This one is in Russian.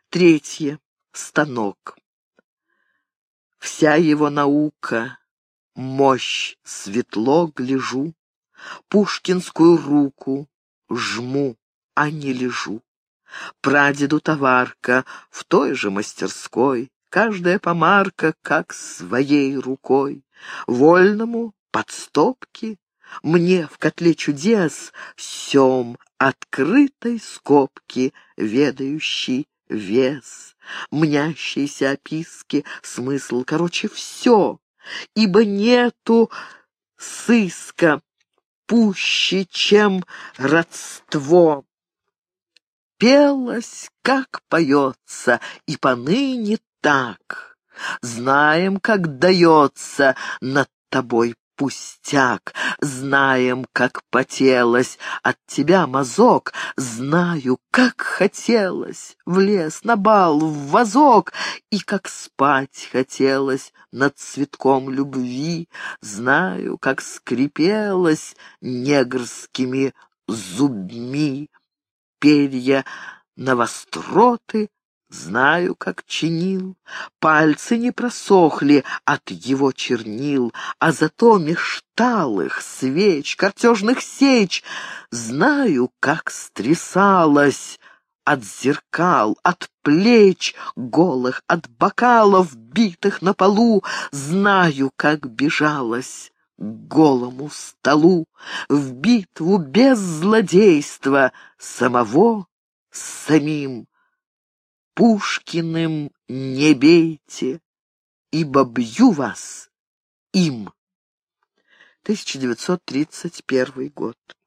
Третье. Станок. Вся его наука, мощь, светло гляжу, пушкинскую руку жму, а не лежу. Прадеду товарка в той же мастерской, каждая помарка, как своей рукой. Вольному подстопки, мне в котле чудес сём открытой скобки ведающий вес, мнящиеся описки, смысл, короче, все, ибо нету сыска пуще, чем родство. Пелось, как поется, и поныне так. Знаем, как дается над тобой пустяк, знаем, как потелось от тебя мазок, знаю, как хотелось в лес, на бал, в вазок, и как спать хотелось над цветком любви, знаю, как скрипелось негрскими зубьми перья новостроты, знаю, как чинил. Пальцы не просохли от его чернил, а зато меж талых свеч, картежных сеч, знаю, как стрясалась от зеркал, от плеч голых, от бокалов, битых на полу, знаю, как бежалась к голому столу в битву без злодейства самого с самим. Пушкиным не бейте, ибо бью вас им. 1931 год.